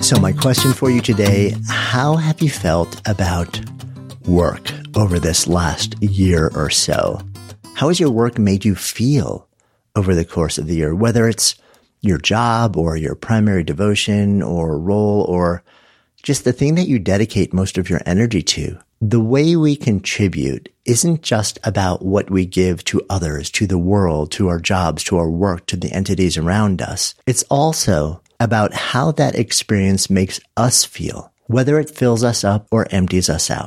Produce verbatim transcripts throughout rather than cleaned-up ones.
So my question for you today, how have you felt about work over this last year or so? How has your work made you feel over the course of the year? Whether it's your job or your primary devotion or role or just the thing that you dedicate most of your energy to. The way we contribute isn't just about what we give to others, to the world, to our jobs, to our work, to the entities around us. It's also about how that experience makes us feel, whether it fills us up or empties us out.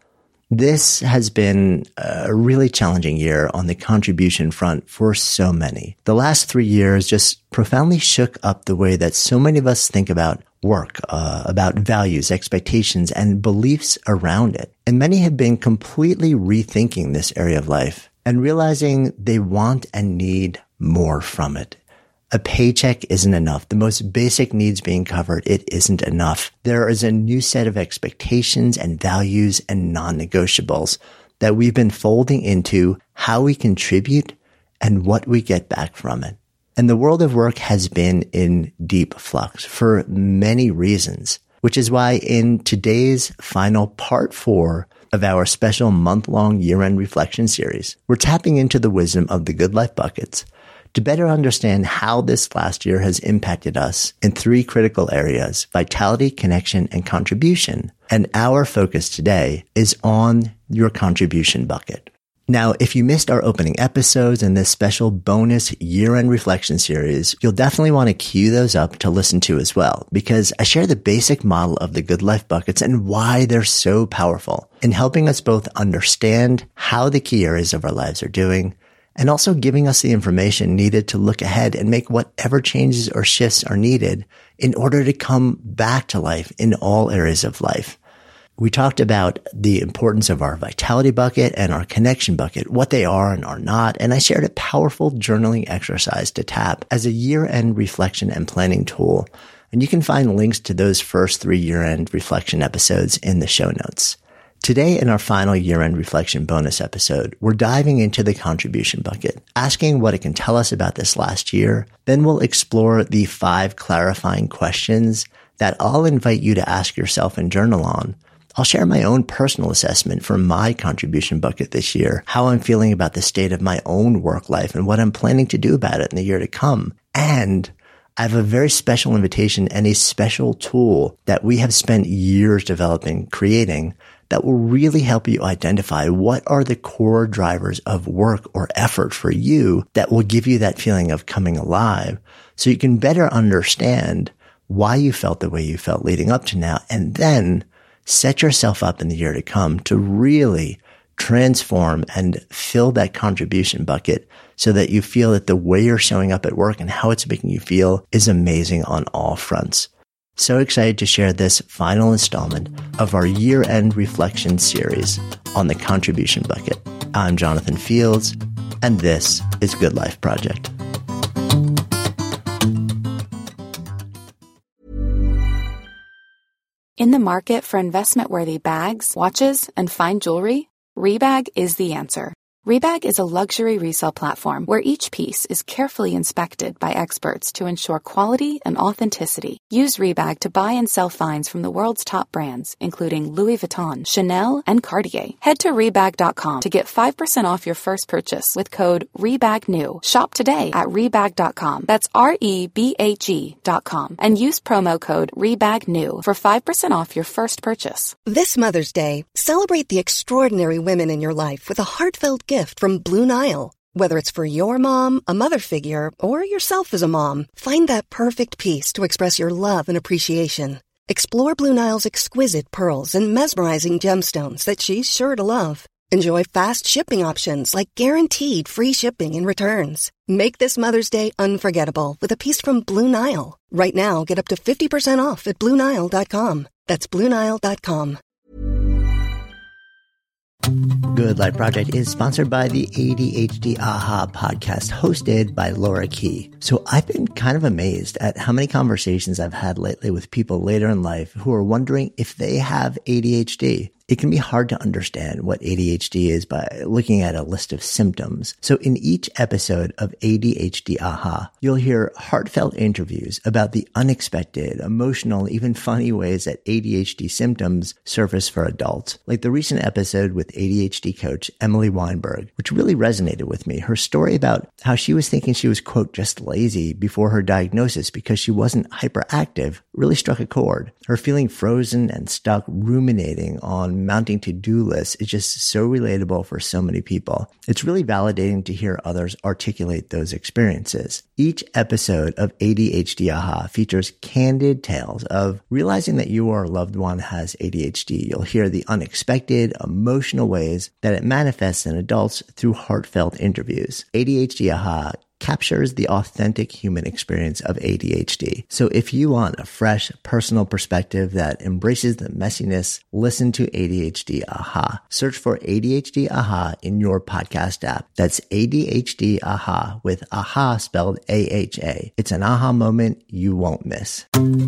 This has been a really challenging year on the contribution front for so many. The last three years just profoundly shook up the way that so many of us think about work, uh, about values, expectations, and beliefs around it. And many have been completely rethinking this area of life and realizing they want and need more from it. A paycheck isn't enough. The most basic needs being covered, it isn't enough. There is a new set of expectations and values and non-negotiables that we've been folding into how we contribute and what we get back from it. And the world of work has been in deep flux for many reasons, which is why in today's final part four of our special month-long year-end reflection series, we're tapping into the wisdom of the Good Life Buckets to better understand how this last year has impacted us in three critical areas: vitality, connection, and contribution. And our focus today is on your contribution bucket. Now, if you missed our opening episodes in this special bonus year-end reflection series, you'll definitely want to cue those up to listen to as well, because I share the basic model of the Good Life Buckets and why they're so powerful in helping us both understand how the key areas of our lives are doing, and also giving us the information needed to look ahead and make whatever changes or shifts are needed in order to come back to life in all areas of life. We talked about the importance of our vitality bucket and our connection bucket, what they are and are not, and I shared a powerful journaling exercise to tap as a year-end reflection and planning tool. And you can find links to those first three year-end reflection episodes in the show notes. Today, in our final year-end reflection bonus episode, we're diving into the contribution bucket, asking what it can tell us about this last year. Then we'll explore the five clarifying questions that I'll invite you to ask yourself and journal on. I'll share my own personal assessment for my contribution bucket this year, how I'm feeling about the state of my own work life and what I'm planning to do about it in the year to come. And I have a very special invitation and a special tool that we have spent years developing, creating, that will really help you identify what are the core drivers of work or effort for you that will give you that feeling of coming alive, so you can better understand why you felt the way you felt leading up to now, and then set yourself up in the year to come to really transform and fill that contribution bucket so that you feel that the way you're showing up at work and how it's making you feel is amazing on all fronts. So excited to share this final installment of our year-end reflection series on the contribution bucket. I'm Jonathan Fields, and this is Good Life Project. In the market for investment-worthy bags, watches, and fine jewelry, Rebag is the answer. Rebag is a luxury resale platform where each piece is carefully inspected by experts to ensure quality and authenticity. Use Rebag to buy and sell finds from the world's top brands, including Louis Vuitton, Chanel, and Cartier. Head to Rebag dot com to get five percent off your first purchase with code REBAGNEW. Shop today at Rebag dot com. That's R E B A G dot com. And use promo code REBAGNEW for five percent off your first purchase. This Mother's Day, celebrate the extraordinary women in your life with a heartfelt gift from Blue Nile. Whether it's for your mom, a mother figure, or yourself as a mom, find that perfect piece to express your love and appreciation. Explore Blue Nile's exquisite pearls and mesmerizing gemstones that she's sure to love. Enjoy fast shipping options like guaranteed free shipping and returns. Make this Mother's Day unforgettable with a piece from Blue Nile. Right now, get up to fifty percent off at Blue Nile dot com. That's Blue Nile dot com. Good Life Project is sponsored by the A D H D Aha podcast, hosted by Laura Key. So I've been kind of amazed at how many conversations I've had lately with people later in life who are wondering if they have A D H D. it can be hard to understand what A D H D is by looking at a list of symptoms. So in each episode of A D H D Aha, you'll hear heartfelt interviews about the unexpected, emotional, even funny ways that A D H D symptoms surface for adults. Like the recent episode with A D H D coach Emily Weinberg, which really resonated with me. Her story about how she was thinking she was, quote, just lazy before her diagnosis because she wasn't hyperactive really struck a chord. Her feeling frozen and stuck ruminating on mounting to-do lists is just so relatable for so many people. It's really validating to hear others articulate those experiences. Each episode of A D H D Aha features candid tales of realizing that you or a loved one has A D H D. You'll hear the unexpected, emotional ways that it manifests in adults through heartfelt interviews. A D H D Aha captures the authentic human experience of A D H D. So if you want a fresh, personal perspective that embraces the messiness, listen to A D H D Aha. Search for A D H D Aha in your podcast app. That's A D H D Aha with Aha spelled A H A. It's an aha moment you won't miss.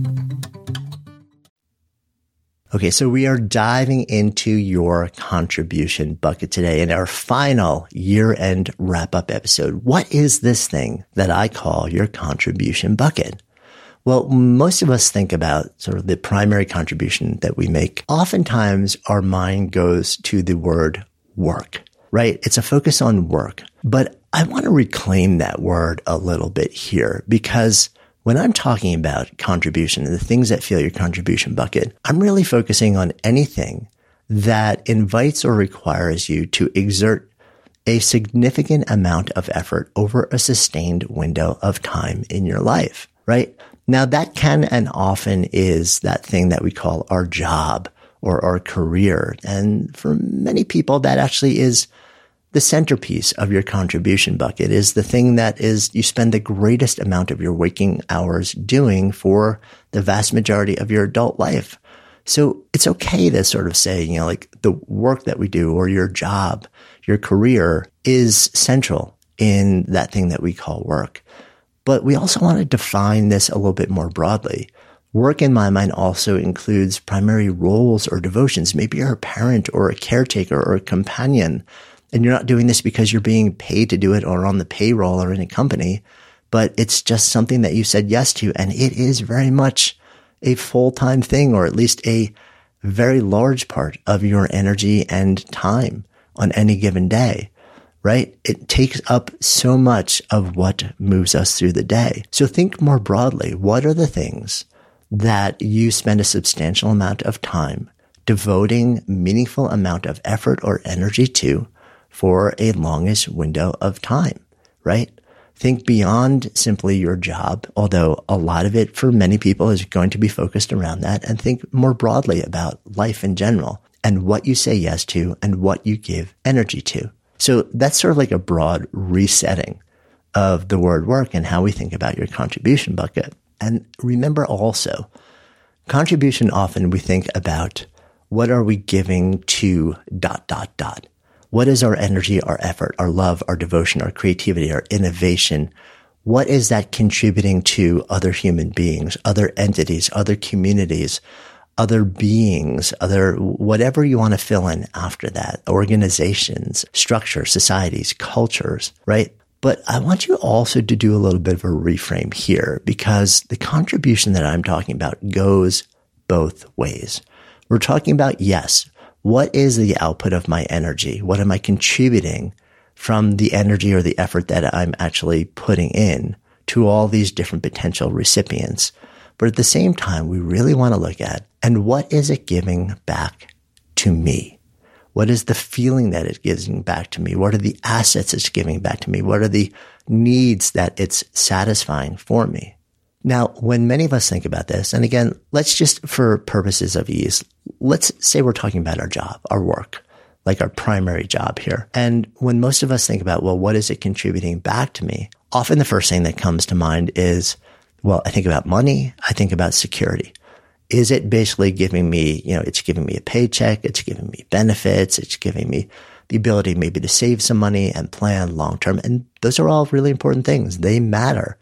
Okay, so we are diving into your contribution bucket today in our final year-end wrap-up episode. What is this thing that I call your contribution bucket? Well, most of us think about sort of the primary contribution that we make. Oftentimes, our mind goes to the word work, right? It's a focus on work. But I want to reclaim that word a little bit here because when I'm talking about contribution and the things that fill your contribution bucket, I'm really focusing on anything that invites or requires you to exert a significant amount of effort over a sustained window of time in your life, right? Now that can and often is that thing that we call our job or our career. And for many people, that actually is the centerpiece of your contribution bucket, is the thing that is you spend the greatest amount of your waking hours doing for the vast majority of your adult life. So it's okay to sort of say, you know, like the work that we do or your job, your career is central in that thing that we call work. But we also want to define this a little bit more broadly. Work in my mind also includes primary roles or devotions. Maybe you're a parent or a caretaker or a companion. And you're not doing this because you're being paid to do it or on the payroll or in a company, but it's just something that you said yes to. And it is very much a full-time thing, or at least a very large part of your energy and time on any given day, right? It takes up so much of what moves us through the day. So think more broadly. What are the things that you spend a substantial amount of time devoting meaningful amount of effort or energy to for a longest window of time, right? Think beyond simply your job, although a lot of it for many people is going to be focused around that, and think more broadly about life in general and what you say yes to and what you give energy to. So that's sort of like a broad resetting of the word work and how we think about your contribution bucket. And remember also, contribution often we think about what are we giving to dot, dot, dot. What is our energy, our effort, our love, our devotion, our creativity, our innovation? What is that contributing to other human beings, other entities, other communities, other beings, other whatever you want to fill in after that, organizations, structures, societies, cultures, right? But I want you also to do a little bit of a reframe here because the contribution that I'm talking about goes both ways. We're talking about, yes, what is the output of my energy? What am I contributing from the energy or the effort that I'm actually putting in to all these different potential recipients? But at the same time, we really want to look at, and what is it giving back to me? What is the feeling that it's giving back to me? What are the assets it's giving back to me? What are the needs that it's satisfying for me? Now, when many of us think about this, and again, let's just, for purposes of ease, let's say we're talking about our job, our work, like our primary job here. And when most of us think about, well, what is it contributing back to me? Often the first thing that comes to mind is, well, I think about money. I think about security. Is it basically giving me, you know, it's giving me a paycheck. It's giving me benefits. It's giving me the ability maybe to save some money and plan long term. And those are all really important things. They matter.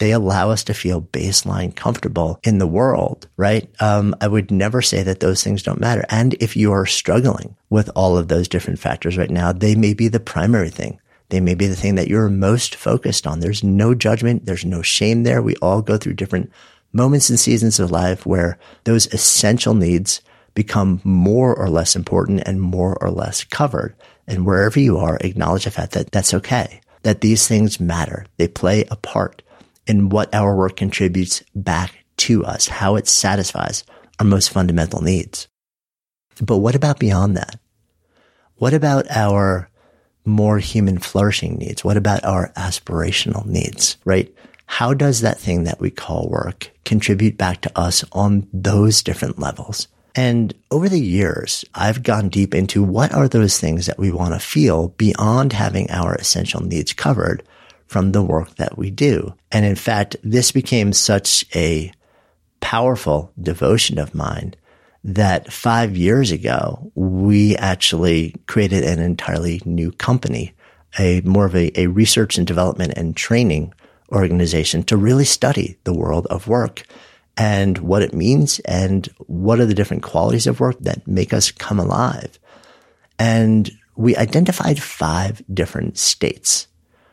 They allow us to feel baseline comfortable in the world, right? Um, I would never say that those things don't matter. And if you are struggling with all of those different factors right now, they may be the primary thing. They may be the thing that you're most focused on. There's no judgment. There's no shame there. We all go through different moments and seasons of life where those essential needs become more or less important and more or less covered. And wherever you are, acknowledge the fact that that's okay, that these things matter. They play a part in what our work contributes back to us, how it satisfies our most fundamental needs. But what about beyond that? What about our more human flourishing needs? What about our aspirational needs, right? How does that thing that we call work contribute back to us on those different levels? And over the years, I've gone deep into what are those things that we want to feel beyond having our essential needs covered from the work that we do. And in fact, this became such a powerful devotion of mine that five years ago, we actually created an entirely new company, a more of a, a research and development and training organization to really study the world of work and what it means and what are the different qualities of work that make us come alive. And we identified five different states.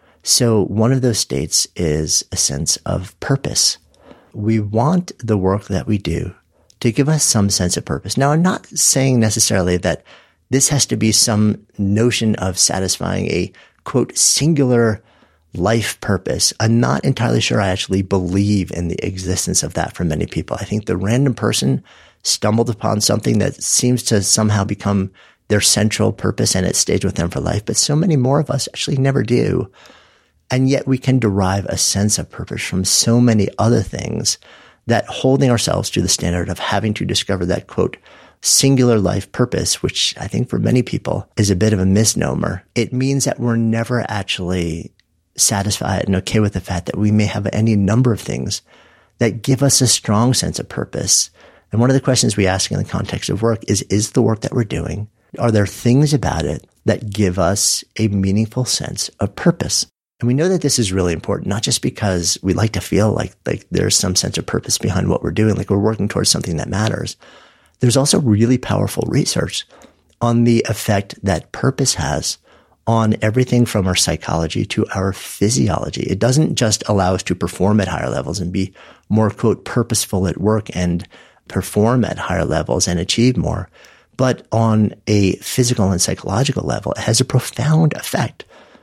So one of those states is a sense of purpose. We want the work that we do to give us some sense of purpose. Now, I'm not saying necessarily that this has to be some notion of satisfying a, quote, singular life purpose. I'm not entirely sure I actually believe in the existence of that for many people. I think the random person stumbled upon something that seems to somehow become their central purpose and it stays with them for life. But so many more of us actually never do. And yet we can derive a sense of purpose from so many other things that holding ourselves to the standard of having to discover that, quote, singular life purpose, which I think for many people is a bit of a misnomer. It means that we're never actually satisfied and okay with the fact that we may have any number of things that give us a strong sense of purpose. And one of the questions we ask in the context of work is, is the work that we're doing, are there things about it that give us a meaningful sense of purpose? And we know that this is really important, not just because we like to feel like, like there's some sense of purpose behind what we're doing, like we're working towards something that matters. There's also really powerful research on the effect that purpose has on everything from our psychology to our physiology. It doesn't just allow us to perform at higher levels and be more, quote, purposeful at work and perform at higher levels and achieve more, but on a physical and psychological level, it has a profound effect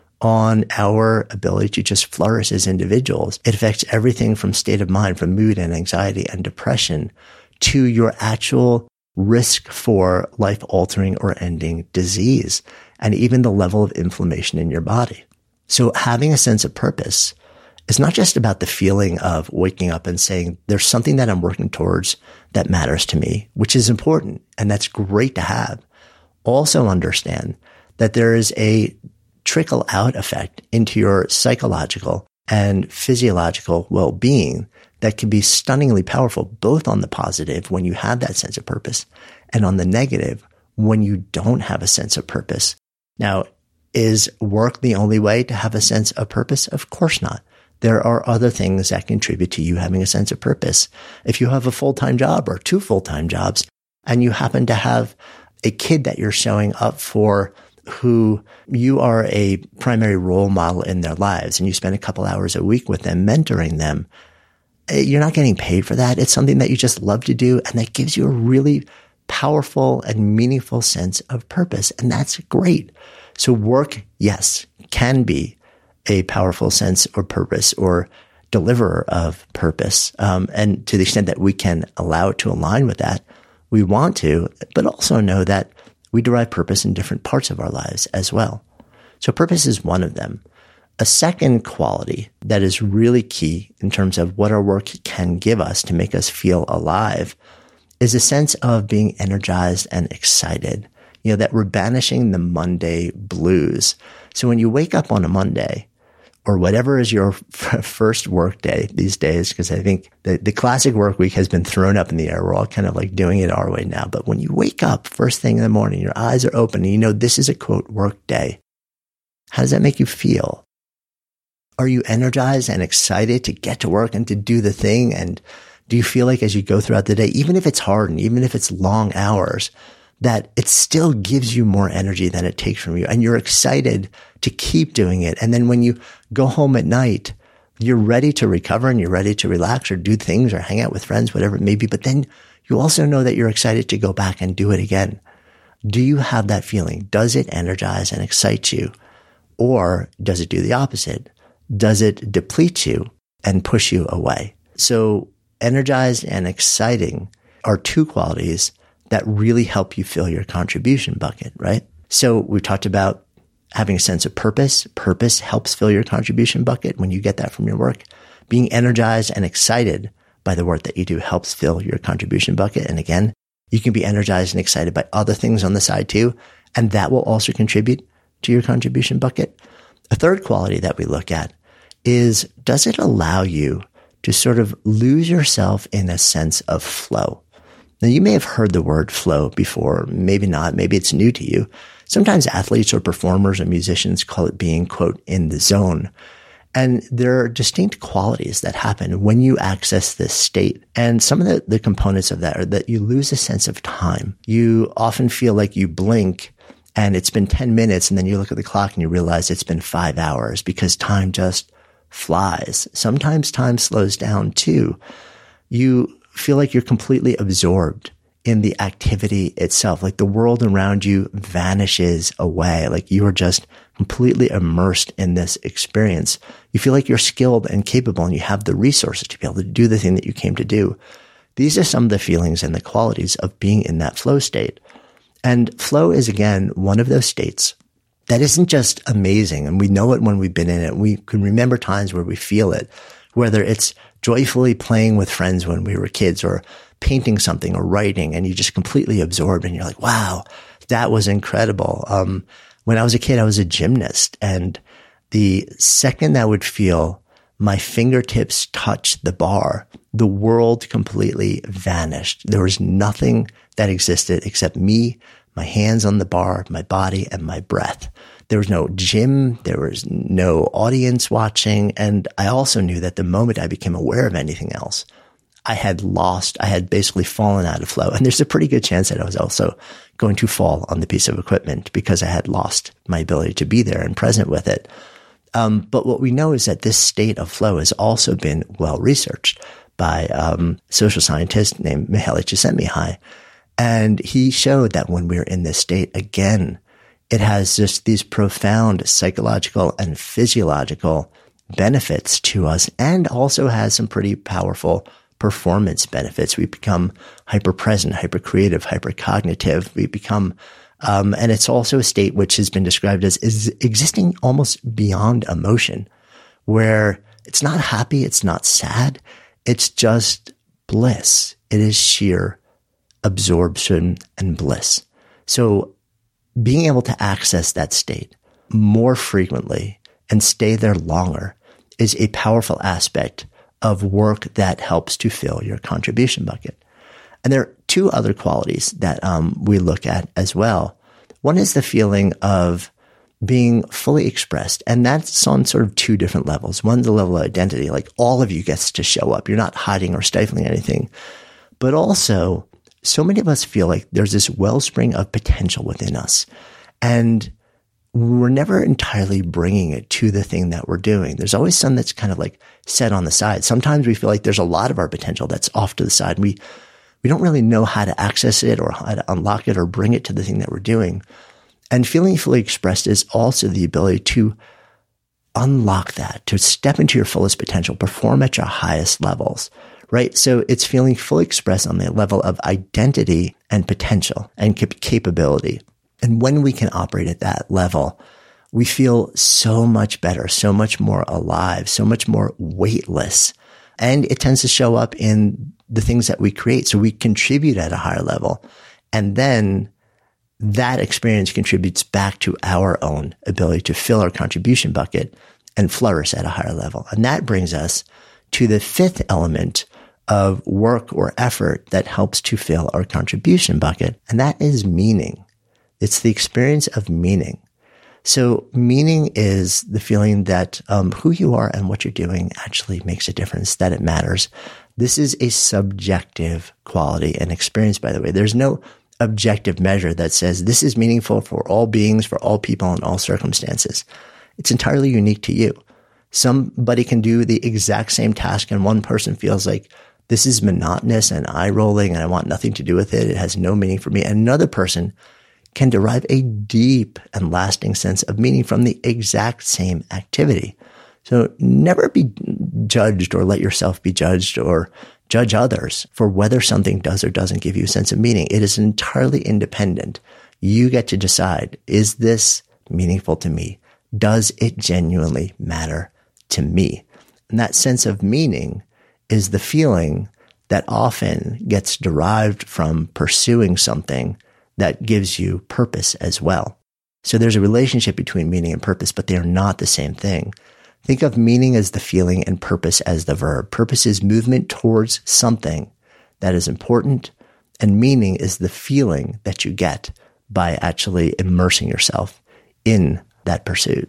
on our ability to just flourish as individuals. It affects everything from state of mind, from mood and anxiety and depression to your actual risk for life-altering or ending disease, and even the level of inflammation in your body. So having a sense of purpose is not just about the feeling of waking up and saying, there's something that I'm working towards that matters to me, which is important, and that's great to have. Also understand that there is a trickle out effect into your psychological and physiological well-being that can be stunningly powerful, both on the positive when you have that sense of purpose and on the negative when you don't have a sense of purpose. Now, is work the only way to have a sense of purpose? Of course not. There are other things that contribute to you having a sense of purpose. If you have a full-time job or two full-time jobs and you happen to have a kid that you're showing up for who you are a primary role model in their lives and you spend a couple hours a week with them, mentoring them, you're not getting paid for that. It's something that you just love to do. And that gives you a really powerful and meaningful sense of purpose. And that's great. So work, yes, can be a powerful sense or purpose or deliverer of purpose. Um, and to the extent that we can allow it to align with that, we want to, but also know that we derive purpose in different parts of our lives as well. So purpose is one of them. A second quality that is really key in terms of what our work can give us to make us feel alive is a sense of being energized and excited. You know, that we're banishing the Monday blues. So when you wake up on a Monday, or whatever is your f- first work day these days, because I think the, the classic work week has been thrown up in the air. We're all kind of like doing it our way now. But when you wake up first thing in the morning, your eyes are open and you know this is a, quote, work day. How does that make you feel? Are you energized and excited to get to work and to do the thing? And do you feel like as you go throughout the day, even if it's hard and even if it's long hours, that it still gives you more energy than it takes from you and you're excited to keep doing it? And then when you go home at night, you're ready to recover and you're ready to relax or do things or hang out with friends, whatever it may be. But then you also know that you're excited to go back and do it again. Do you have that feeling? Does it energize and excite you? Or does it do the opposite? Does it deplete you and push you away? So energized and exciting are two qualities that really help you fill your contribution bucket, right? So we talked about having a sense of purpose. Purpose helps fill your contribution bucket when you get that from your work. Being energized and excited by the work that you do helps fill your contribution bucket. And again, you can be energized and excited by other things on the side too, and that will also contribute to your contribution bucket. A third quality that we look at is, does it allow you to sort of lose yourself in a sense of flow? Now, you may have heard the word flow before, maybe not, maybe it's new to you. Sometimes athletes or performers or musicians call it being, quote, in the zone. And there are distinct qualities that happen when you access this state. And some of the, the components of that are that you lose a sense of time. You often feel like you blink and it's been ten minutes, and then you look at the clock and you realize it's been five hours because time just flies. Sometimes time slows down too. You feel like you're completely absorbed in the activity itself. Like the world around you vanishes away. Like you are just completely immersed in this experience. You feel like you're skilled and capable and you have the resources to be able to do the thing that you came to do. These are some of the feelings and the qualities of being in that flow state. And flow is, again, one of those states that isn't just amazing. And we know it when we've been in it. We can remember times where we feel it, whether it's joyfully playing with friends when we were kids or painting something or writing, and you're just completely absorbed and you're like, wow, that was incredible. Um, when I was a kid, I was a gymnast, and the second I would feel my fingertips touch the bar, the world completely vanished. There was nothing that existed except me, my hands on the bar, my body, and my breath. There was no gym. There was no audience watching. And I also knew that the moment I became aware of anything else, I had lost, I had basically fallen out of flow. And there's a pretty good chance that I was also going to fall on the piece of equipment because I had lost my ability to be there and present with it. Um, but what we know is that this state of flow has also been well researched by um, a social scientist named Mihaly Csikszentmihalyi. And he showed that when we're in this state, again, it has just these profound psychological and physiological benefits to us, and also has some pretty powerful performance benefits. We become hyper-present, hyper-creative, hyper-cognitive. We become, um, and it's also a state which has been described as is existing almost beyond emotion, where it's not happy, it's not sad, it's just bliss. It is sheer absorption and bliss. So being able to access that state more frequently and stay there longer is a powerful aspect of work that helps to fill your contribution bucket. And there are two other qualities that um, we look at as well. One is the feeling of being fully expressed. And that's on sort of two different levels. One's the level of identity, like all of you gets to show up. You're not hiding or stifling anything. But also, so many of us feel like there's this wellspring of potential within us. And we're never entirely bringing it to the thing that we're doing. There's always some that's kind of like set on the side. Sometimes we feel like there's a lot of our potential that's off to the side. We, we don't really know how to access it or how to unlock it or bring it to the thing that we're doing. And feeling fully expressed is also the ability to unlock that, to step into your fullest potential, perform at your highest levels, right? So it's feeling fully expressed on the level of identity and potential and cap- capability. And when we can operate at that level, we feel so much better, so much more alive, so much more weightless. And it tends to show up in the things that we create. So we contribute at a higher level. And then that experience contributes back to our own ability to fill our contribution bucket and flourish at a higher level. And that brings us to the fifth element of work or effort that helps to fill our contribution bucket. And that is meaning. It's the experience of meaning. So meaning is the feeling that um, who you are and what you're doing actually makes a difference, that it matters. This is a subjective quality and experience, by the way. There's no objective measure that says this is meaningful for all beings, for all people, in all circumstances. It's entirely unique to you. Somebody can do the exact same task and one person feels like this is monotonous and eye-rolling and I want nothing to do with it. It has no meaning for me. And another person can derive a deep and lasting sense of meaning from the exact same activity. So never be judged or let yourself be judged or judge others for whether something does or doesn't give you a sense of meaning. It is entirely independent. You get to decide, is this meaningful to me? Does it genuinely matter to me? And that sense of meaning is the feeling that often gets derived from pursuing something that gives you purpose as well. So there's a relationship between meaning and purpose, but they are not the same thing. Think of meaning as the feeling and purpose as the verb. Purpose is movement towards something that is important, and meaning is the feeling that you get by actually immersing yourself in that pursuit.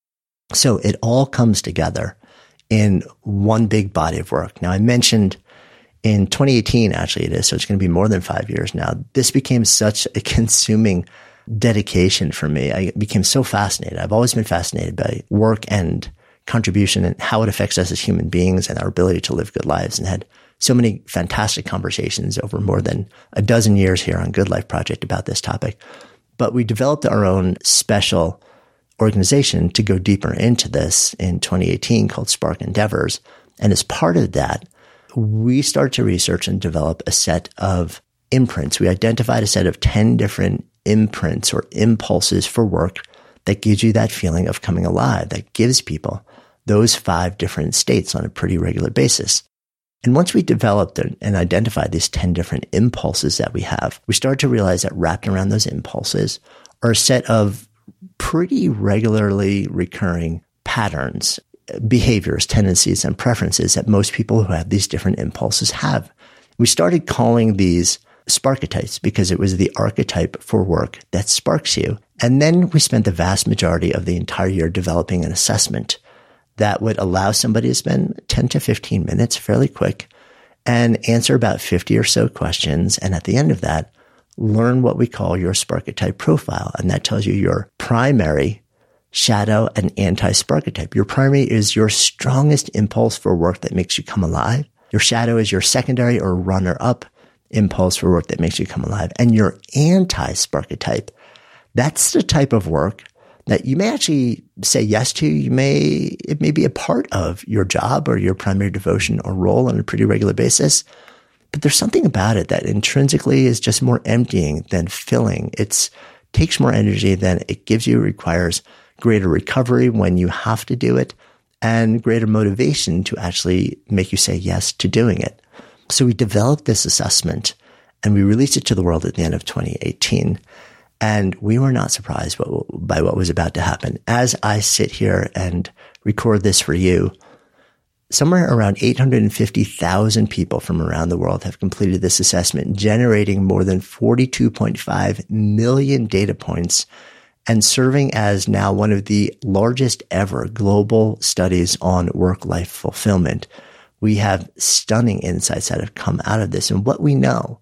So it all comes together in one big body of work. Now, I mentioned in twenty eighteen, actually it is, so it's going to be more than five years now. This became such a consuming dedication for me. I became so fascinated. I've always been fascinated by work and contribution and how it affects us as human beings and our ability to live good lives, and had so many fantastic conversations over more than a dozen years here on Good Life Project about this topic. But we developed our own special organization to go deeper into this in twenty eighteen called Spark Endeavors. And as part of that, we started to research and develop a set of imprints. We identified a set of ten different imprints or impulses for work that gives you that feeling of coming alive, that gives people those five different states on a pretty regular basis. And once we developed and identified these ten different impulses that we have, we started to realize that wrapped around those impulses are a set of pretty regularly recurring patterns, behaviors, tendencies, and preferences that most people who have these different impulses have. We started calling these sparketypes because it was the archetype for work that sparks you. And then we spent the vast majority of the entire year developing an assessment that would allow somebody to spend ten to fifteen minutes, fairly quick, and answer about fifty or so questions. And at the end of that, learn what we call your sparketype profile. And that tells you your primary, shadow, and anti-sparketype. Your primary is your strongest impulse for work that makes you come alive. Your shadow is your secondary or runner-up impulse for work that makes you come alive. And your anti-sparketype, that's the type of work that you may actually say yes to. You may, it may be a part of your job or your primary devotion or role on a pretty regular basis. But there's something about it that intrinsically is just more emptying than filling. It takes more energy than it gives you. It requires greater recovery when you have to do it, and greater motivation to actually make you say yes to doing it. So we developed this assessment and we released it to the world at the end of twenty eighteen. And we were not surprised by what was about to happen. As I sit here and record this for you, somewhere around eight hundred fifty thousand people from around the world have completed this assessment, generating more than forty-two point five million data points and serving as now one of the largest ever global studies on work-life fulfillment. We have stunning insights that have come out of this. And what we know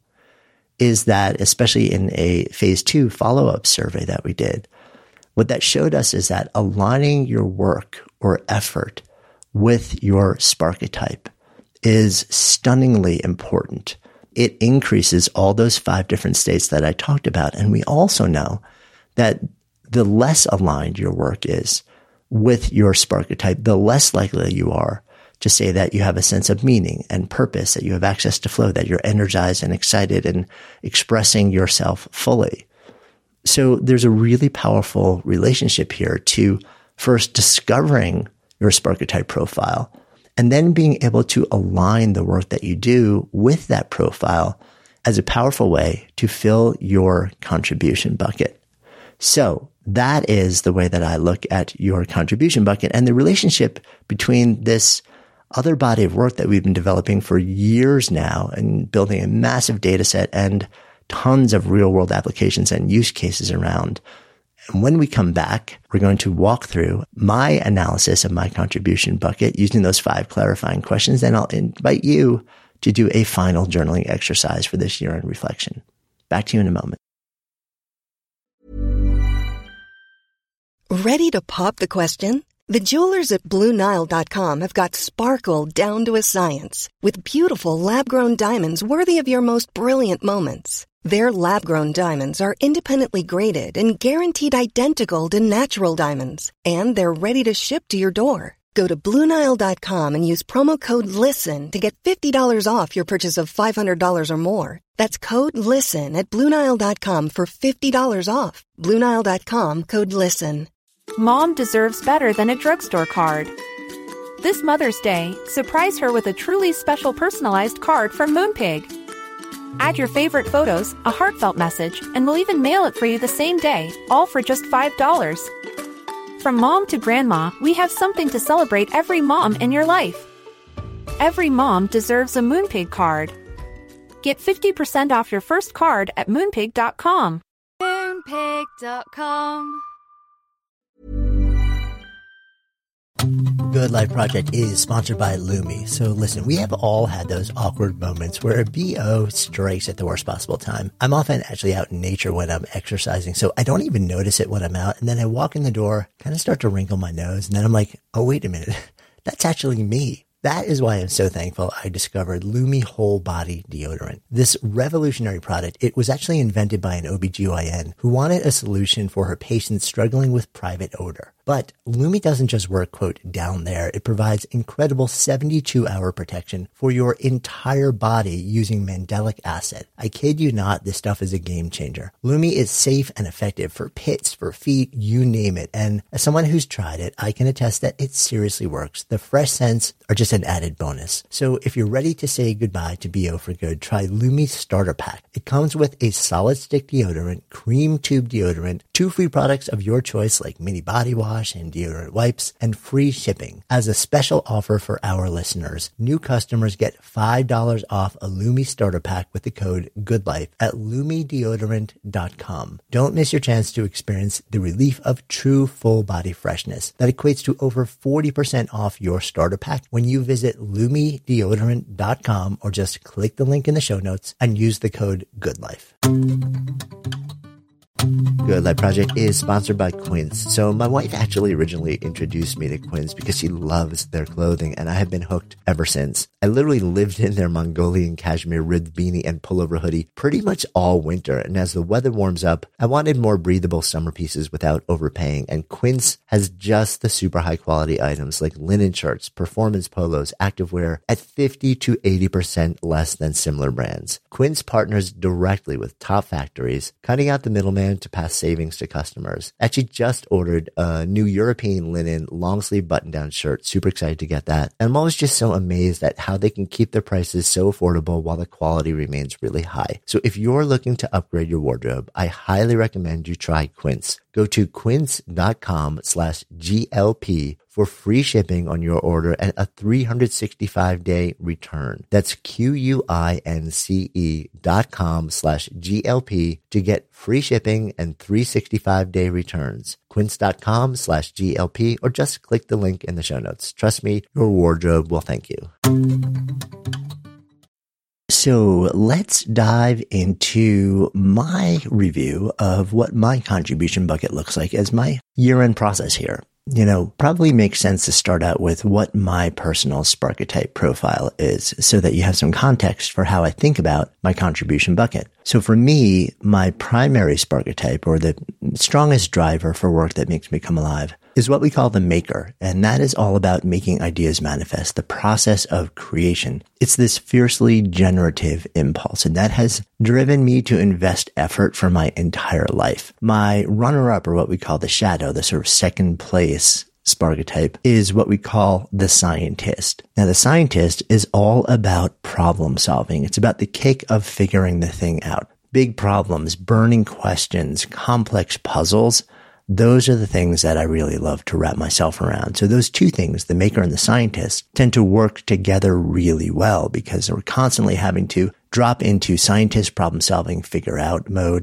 is that, especially in a phase two follow-up survey that we did, what that showed us is that aligning your work or effort with your sparketype is stunningly important. It increases all those five different states that I talked about. And we also know that the less aligned your work is with your sparketype, the less likely you are to say that you have a sense of meaning and purpose, that you have access to flow, that you're energized and excited and expressing yourself fully. So there's a really powerful relationship here to first discovering your sparketype profile and then being able to align the work that you do with that profile as a powerful way to fill your contribution bucket. So that is the way that I look at your contribution bucket, and the relationship between this other body of work that we've been developing for years now and building a massive data set and tons of real world applications and use cases around And when we come back, we're going to walk through my analysis of my contribution bucket using those five clarifying questions. Then I'll invite you to do a final journaling exercise for this year in reflection. Back to you in a moment. Ready to pop the question? The jewelers at Blue Nile dot com have got sparkle down to a science with beautiful lab-grown diamonds worthy of your most brilliant moments. Their lab-grown diamonds are independently graded and guaranteed identical to natural diamonds, and they're ready to ship to your door. Go to Blue Nile dot com and use promo code LISTEN to get fifty dollars off your purchase of five hundred dollars or more. That's code LISTEN at Blue Nile dot com for fifty dollars off. Blue Nile dot com, code LISTEN. Mom deserves better than a drugstore card. This Mother's Day, surprise her with a truly special personalized card from Moonpig. Add your favorite photos, a heartfelt message, and we'll even mail it for you the same day, all for just five dollars. From mom to grandma, we have something to celebrate every mom in your life. Every mom deserves a Moonpig card. Get fifty percent off your first card at moonpig dot com. moonpig dot com. Good Life Project is sponsored by Lumi. So listen, we have all had those awkward moments where a B O strikes at the worst possible time. I'm often actually out in nature when I'm exercising, so I don't even notice it when I'm out. And then I walk in the door, kind of start to wrinkle my nose, and then I'm like, oh, wait a minute. That's actually me. That is why I'm so thankful I discovered Lumi Whole Body Deodorant. This revolutionary product, it was actually invented by an O B G Y N who wanted a solution for her patients struggling with private odor. But Lumi doesn't just work, quote, down there. It provides incredible seventy-two hour protection for your entire body using mandelic acid. I kid you not, this stuff is a game changer. Lumi is safe and effective for pits, for feet, you name it. And as someone who's tried it, I can attest that it seriously works. The fresh scents are just an added bonus. So if you're ready to say goodbye to B O for good, try Lumi Starter Pack. It comes with a solid stick deodorant, cream tube deodorant, two free products of your choice like mini body wash and deodorant wipes, and free shipping. As a special offer for our listeners, new customers get five dollars off a Lumi Starter Pack with the code GOODLIFE at lumi deodorant dot com. Don't miss your chance to experience the relief of true full body freshness that equates to over forty percent off your starter pack when you visit lumi deodorant dot com or just click the link in the show notes and use the code GOODLIFE. Good Life Project is sponsored by Quince. So my wife actually originally introduced me to Quince because she loves their clothing, and I have been hooked ever since. I literally lived in their Mongolian cashmere ribbed beanie and pullover hoodie pretty much all winter, and as the weather warms up, I wanted more breathable summer pieces without overpaying, and Quince has just the super high quality items like linen shirts, performance polos, activewear at fifty to eighty percent less than similar brands. Quince partners directly with top factories, cutting out the middleman to pass savings to customers. Actually just ordered a new European linen long sleeve button down shirt. Super excited to get that. And I'm always just so amazed at how they can keep their prices so affordable while the quality remains really high. So if you're looking to upgrade your wardrobe, I highly recommend you try Quince. Go to quince dot com slash G L P for free shipping on your order and a three hundred sixty-five day return. That's Q-U-I-N-C-E dot com slash G L P to get free shipping and three hundred sixty-five day returns. Quince dot com slash G L P or just click the link in the show notes. Trust me, your wardrobe will thank you. So let's dive into my review of what my contribution bucket looks like as my year-end process here. You know, probably makes sense to start out with what my personal Sparketype profile is so that you have some context for how I think about my contribution bucket. So for me, my primary Sparketype, or the strongest driver for work that makes me come alive, is what we call the maker. And that is all about making ideas manifest, the process of creation. It's this fiercely generative impulse, and that has driven me to invest effort for my entire life. My runner-up, or what we call the shadow, the sort of second place Sparketype, is what we call the scientist. Now, the scientist is all about problem solving. It's about the kick of figuring the thing out. Big problems, burning questions, complex puzzles. Those are the things that I really love to wrap myself around. So those two things, the maker and the scientist, tend to work together really well because we're constantly having to drop into scientist problem solving, figure out mode,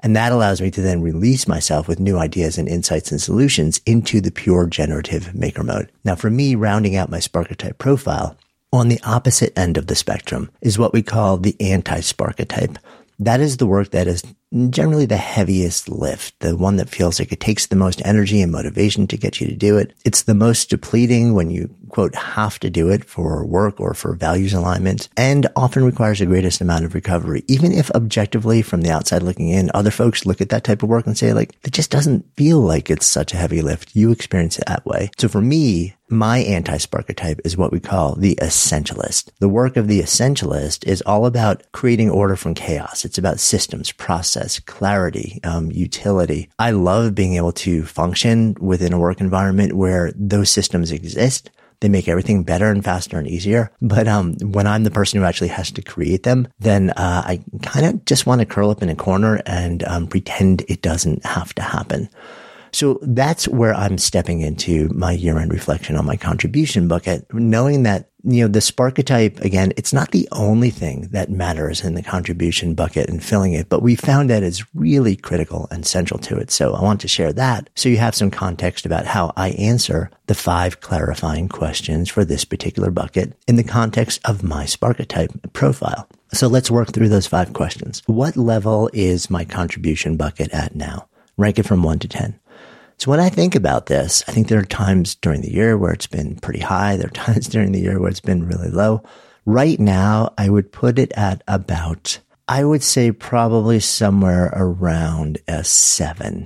And that allows me to then release myself with new ideas and insights and solutions into the pure generative maker mode. Now, for me, rounding out my Sparketype profile, on the opposite end of the spectrum is what we call the anti-Sparketype. That is the work that is generally the heaviest lift, the one that feels like it takes the most energy and motivation to get you to do it. It's the most depleting when you, quote, have to do it for work or for values alignment, and often requires the greatest amount of recovery. Even if objectively from the outside looking in, other folks look at that type of work and say, like, it just doesn't feel like it's such a heavy lift. You experience it that way. So for me, my anti-Sparketype is what we call the essentialist. The work of the essentialist is all about creating order from chaos. It's about systems, process, clarity, um, utility. I love being able to function within a work environment where those systems exist. They make everything better and faster and easier. But um, when I'm the person who actually has to create them, then uh, I kind of just want to curl up in a corner and um, pretend it doesn't have to happen. So that's where I'm stepping into my year-end reflection on my contribution bucket, knowing that, you know, the Sparketype, again, it's not the only thing that matters in the contribution bucket and filling it, but we found that it's really critical and central to it. So I want to share that so you have some context about how I answer the five clarifying questions for this particular bucket in the context of my Sparketype profile. So let's work through those five questions. What level is my contribution bucket at now? Rank it from one to ten. So when I think about this, I think there are times during the year where it's been pretty high. There are times during the year where it's been really low. Right now, I would put it at about, I would say probably somewhere around a seven.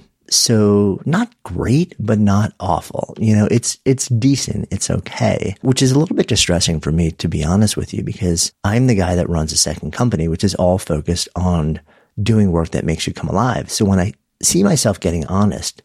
So not great, but not awful. You know, it's, it's decent. It's okay, which is a little bit distressing for me, to be honest with you, because I'm the guy that runs a second company, which is all focused on doing work that makes you come alive. So when I see myself getting honest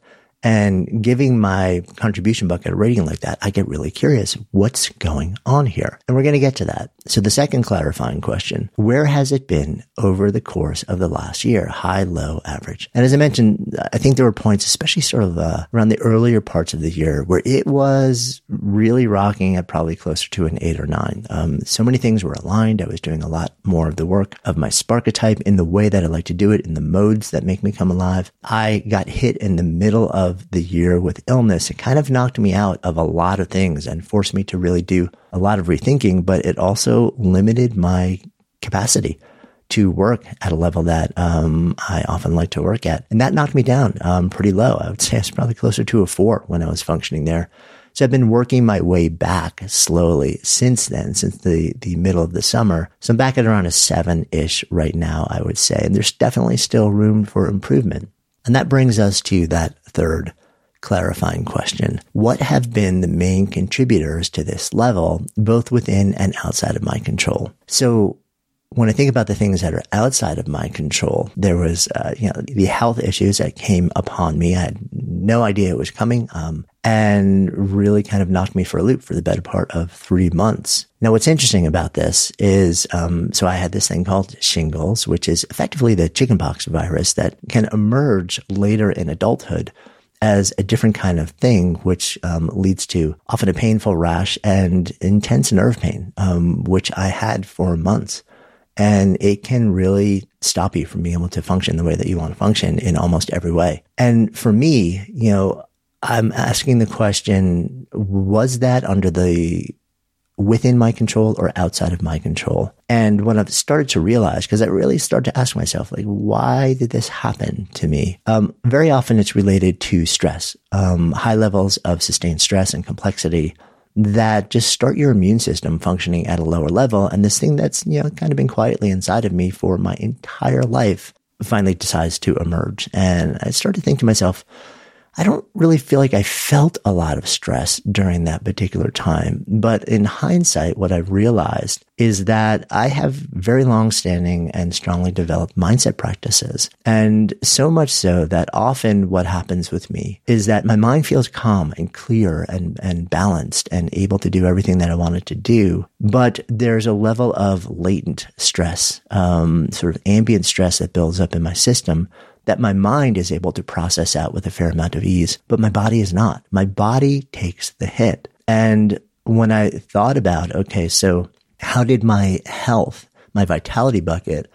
and giving my contribution bucket a rating like that, I get really curious. What's going on here? And we're going to get to that. So the second clarifying question, where has it been over the course of the last year? High, low, average. And as I mentioned, I think there were points, especially sort of uh, around the earlier parts of the year, where it was really rocking at probably closer to an eight or nine. Um, so many things were aligned. I was doing a lot more of the work of my Sparketype in the way that I like to do it, in the modes that make me come alive. I got hit in the middle of Of the year with illness. It kind of knocked me out of a lot of things and forced me to really do a lot of rethinking, but it also limited my capacity to work at a level that um, I often like to work at. And that knocked me down um, pretty low. I would say it's probably closer to a four when I was functioning there. So I've been working my way back slowly since then, since the, the middle of the summer. So I'm back at around a seven-ish right now, I would say. And there's definitely still room for improvement. And that brings us to that third clarifying question. What have been the main contributors to this level, both within and outside of my control? So when I think about the things that are outside of my control, there was, uh, you know, the health issues that came upon me. I had no idea it was coming, um, and really kind of knocked me for a loop for the better part of three months. Now, what's interesting about this is, um, so I had this thing called shingles, which is effectively the chickenpox virus that can emerge later in adulthood as a different kind of thing, which um, leads to often a painful rash and intense nerve pain, um, which I had for months. And it can really stop you from being able to function the way that you want to function in almost every way. And for me, you know, I'm asking the question, was that under the within my control or outside of my control? And when I've started to realize, because I really started to ask myself, like, why did this happen to me? Um, very often it's related to stress, um, high levels of sustained stress and complexity that just start your immune system functioning at a lower level. And this thing that's, you know, kind of been quietly inside of me for my entire life finally decides to emerge. And I started to think to myself, I don't really feel like I felt a lot of stress during that particular time. But in hindsight, what I've realized is that I have very long-standing and strongly developed mindset practices. And so much so that often what happens with me is that my mind feels calm and clear and, and balanced and able to do everything that I wanted to do. But there's a level of latent stress, um, sort of ambient stress that builds up in my system that my mind is able to process out with a fair amount of ease, but my body is not. My body takes the hit. And when I thought about, okay, so how did my health, my vitality bucket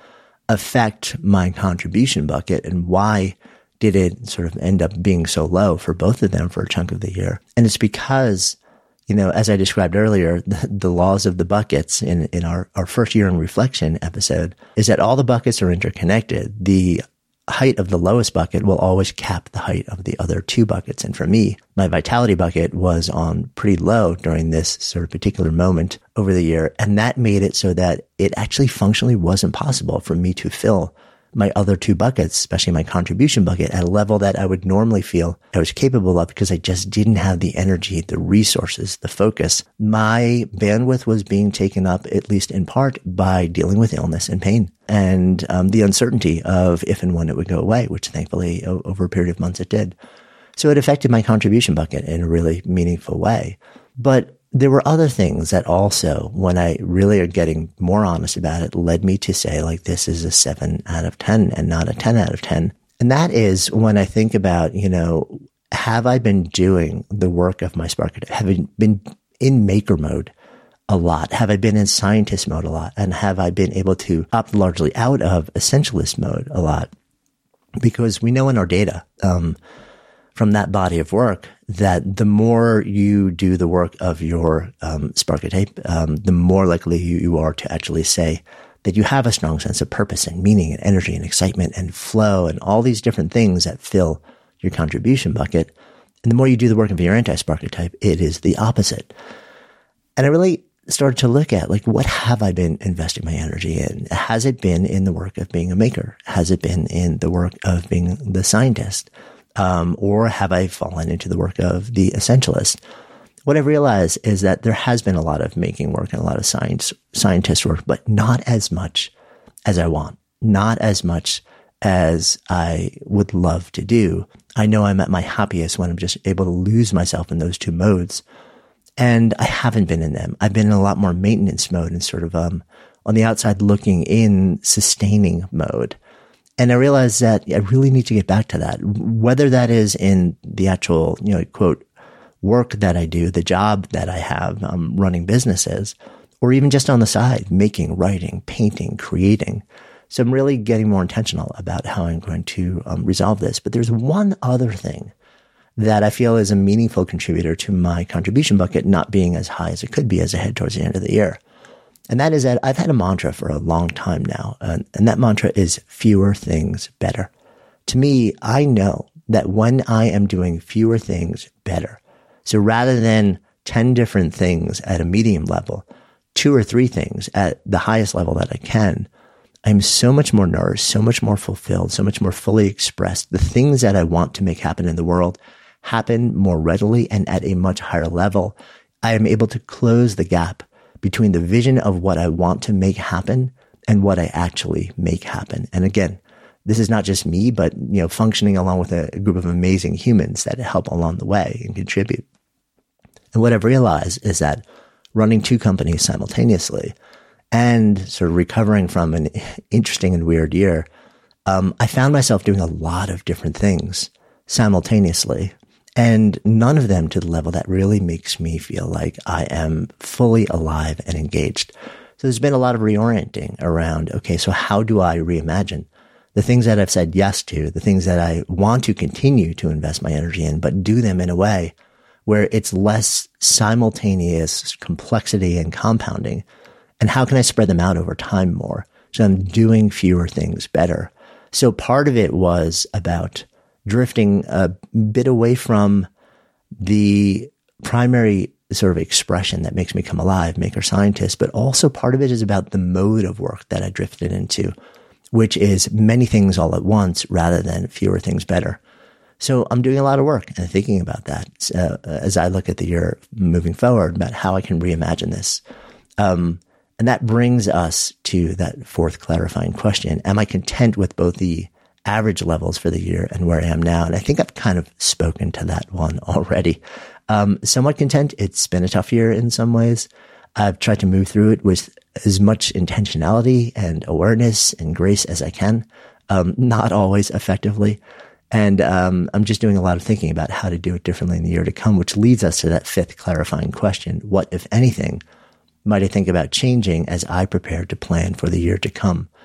affect my contribution bucket, and why did it sort of end up being so low for both of them for a chunk of the year? And it's because, you know, as I described earlier, the, the laws of the buckets in, in our, our first year in reflection episode is that all the buckets are interconnected. The height of the lowest bucket will always cap the height of the other two buckets. And for me, my vitality bucket was on pretty low during this sort of particular moment over the year. And that made it so that it actually functionally wasn't possible for me to fill my other two buckets, especially my contribution bucket, at a level that I would normally feel I was capable of, because I just didn't have the energy, the resources, the focus. My bandwidth was being taken up, at least in part, by dealing with illness and pain and um, the uncertainty of if and when it would go away, which thankfully o- over a period of months it did. So it affected my contribution bucket in a really meaningful way. But there were other things that also, when I really are getting more honest about it, led me to say, like, this is a seven out of ten and not a ten out of ten. And that is when I think about, you know, have I been doing the work of my spark? Have I been in maker mode a lot? Have I been in scientist mode a lot? And have I been able to opt largely out of essentialist mode a lot? Because we know in our data, um, from that body of work, that the more you do the work of your um, Sparketype, um, the more likely you, you are to actually say that you have a strong sense of purpose and meaning and energy and excitement and flow and all these different things that fill your contribution bucket. And the more you do the work of your anti-Sparketype, it is the opposite. And I really started to look at, like, what have I been investing my energy in? Has it been in the work of being a maker? Has it been in the work of being the scientist? Um, or have I fallen into the work of the essentialist? What I've realized is that there has been a lot of making work and a lot of science, scientist work, but not as much as I want, not as much as I would love to do. I know I'm at my happiest when I'm just able to lose myself in those two modes. And I haven't been in them. I've been in a lot more maintenance mode and sort of, um, on the outside looking in, sustaining mode. And I realized that I really need to get back to that, whether that is in the actual, you know, quote, work that I do, the job that I have, um, running businesses, or even just on the side, making, writing, painting, creating. So I'm really getting more intentional about how I'm going to um, resolve this. But there's one other thing that I feel is a meaningful contributor to my contribution bucket not being as high as it could be as I head towards the end of the year. And that is that I've had a mantra for a long time now. And, and that mantra is fewer things better. To me, I know that when I am doing fewer things better, so rather than ten different things at a medium level, two or three things at the highest level that I can, I'm so much more nourished, so much more fulfilled, so much more fully expressed. The things that I want to make happen in the world happen more readily and at a much higher level. I am able to close the gap between the vision of what I want to make happen and what I actually make happen. And again, this is not just me, but, you know, functioning along with a group of amazing humans that help along the way and contribute. And what I've realized is that running two companies simultaneously and sort of recovering from an interesting and weird year, um, I found myself doing a lot of different things simultaneously, and none of them to the level that really makes me feel like I am fully alive and engaged. So there's been a lot of reorienting around, okay, so how do I reimagine the things that I've said yes to, the things that I want to continue to invest my energy in, but do them in a way where it's less simultaneous complexity and compounding? And how can I spread them out over time more? So I'm doing fewer things better. So part of it was about drifting a bit away from the primary sort of expression that makes me come alive, maker scientist, but also part of it is about the mode of work that I drifted into, which is many things all at once rather than fewer things better. So I'm doing a lot of work and thinking about that uh, as I look at the year moving forward about how I can reimagine this. Um, and that brings us to that fourth clarifying question. Am I content with both the average levels for the year and where I am now? And I think I've kind of spoken to that one already. Um, somewhat content. It's been a tough year in some ways. I've tried to move through it with as much intentionality and awareness and grace as I can. Um, not always effectively. And um, I'm just doing a lot of thinking about how to do it differently in the year to come, which leads us to that fifth clarifying question. What, if anything, might I think about changing as I prepare to plan for the year to come?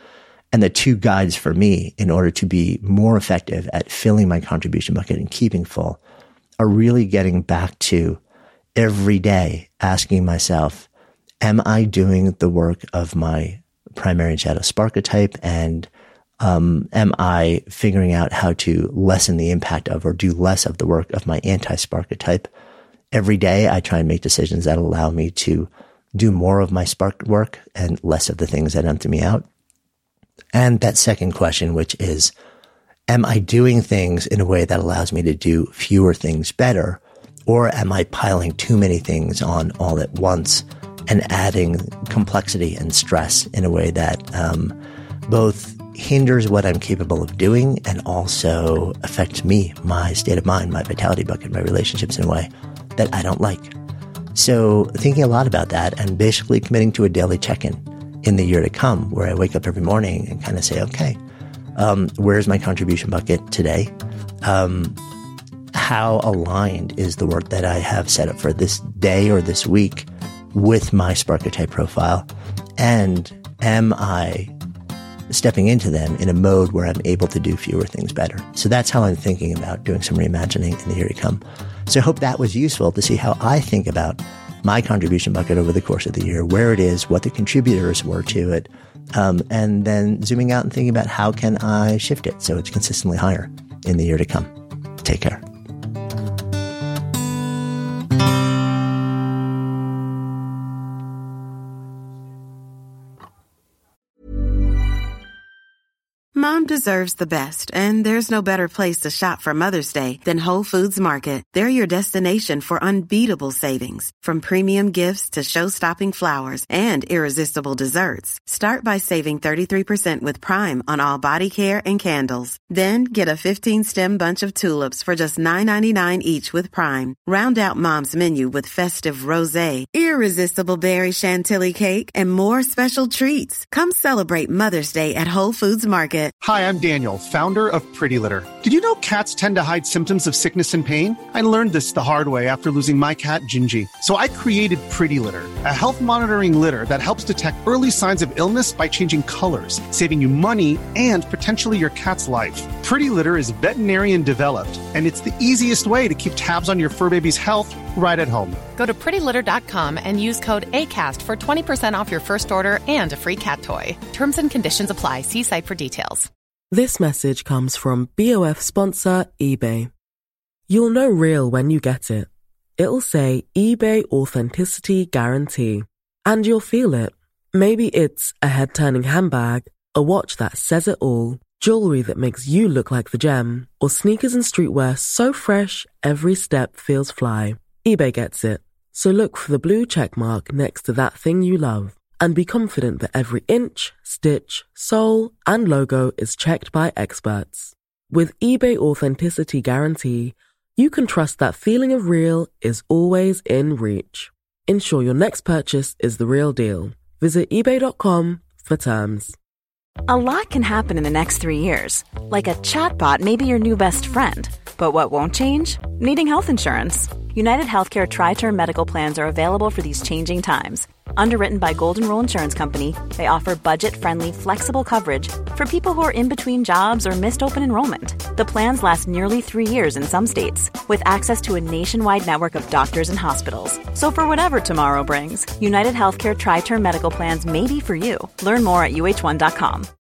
And the two guides for me in order to be more effective at filling my contribution bucket and keeping full are really getting back to every day asking myself, am I doing the work of my primary and shadow Sparketype? And um, am I figuring out how to lessen the impact of or do less of the work of my anti-Sparketype? Every day I try and make decisions that allow me to do more of my spark work and less of the things that empty me out. And that second question, which is, am I doing things in a way that allows me to do fewer things better? Or am I piling too many things on all at once and adding complexity and stress in a way that um, both hinders what I'm capable of doing and also affects me, my state of mind, my vitality bucket, my relationships in a way that I don't like? So thinking a lot about that and basically committing to a daily check-in in the year to come, where I wake up every morning and kind of say, okay, um, where's my contribution bucket today? Um, how aligned is the work that I have set up for this day or this week with my Sparketype profile? And am I stepping into them in a mode where I'm able to do fewer things better? So that's how I'm thinking about doing some reimagining in the year to come. So I hope that was useful to see how I think about my contribution bucket over the course of the year, where it is, what the contributors were to it, um, and then zooming out and thinking about how can I shift it so it's consistently higher in the year to come. Take care. Mom deserves the best, and there's no better place to shop for Mother's Day than Whole Foods Market. They're your destination for unbeatable savings, from premium gifts to show-stopping flowers and irresistible desserts. Start by saving thirty-three percent with Prime on all body care and candles. Then get a fifteen-stem bunch of tulips for just nine ninety-nine each with Prime. Round out Mom's menu with festive rosé, irresistible berry chantilly cake, and more special treats. Come celebrate Mother's Day at Whole Foods Market. Hi, I'm Daniel, founder of Pretty Litter. Did you know cats tend to hide symptoms of sickness and pain? I learned this the hard way after losing my cat, Gingy. So I created Pretty Litter, a health monitoring litter that helps detect early signs of illness by changing colors, saving you money and potentially your cat's life. Pretty Litter is veterinarian developed, and it's the easiest way to keep tabs on your fur baby's health right at home. Go to pretty litter dot com and use code ACAST for twenty percent off your first order and a free cat toy. Terms and conditions apply. See site for details. This message comes from B O F sponsor eBay. You'll know real when you get it. It'll say eBay Authenticity Guarantee. And you'll feel it. Maybe it's a head-turning handbag, a watch that says it all, jewelry that makes you look like the gem, or sneakers and streetwear so fresh every step feels fly. eBay gets it. So look for the blue check mark next to that thing you love and be confident that every inch, stitch, sole, and logo is checked by experts. With eBay Authenticity Guarantee, you can trust that feeling of real is always in reach. Ensure your next purchase is the real deal. Visit ebay dot com for terms. A lot can happen in the next three years. Like a chatbot may be your new best friend. But what won't change? Needing health insurance. United Healthcare Tri-Term Medical Plans are available for these changing times. Underwritten by Golden Rule Insurance Company, they offer budget-friendly, flexible coverage for people who are in between jobs or missed open enrollment. The plans last nearly three years in some states, with access to a nationwide network of doctors and hospitals. So for whatever tomorrow brings, United Healthcare Tri-Term Medical Plans may be for you. Learn more at U H one dot com.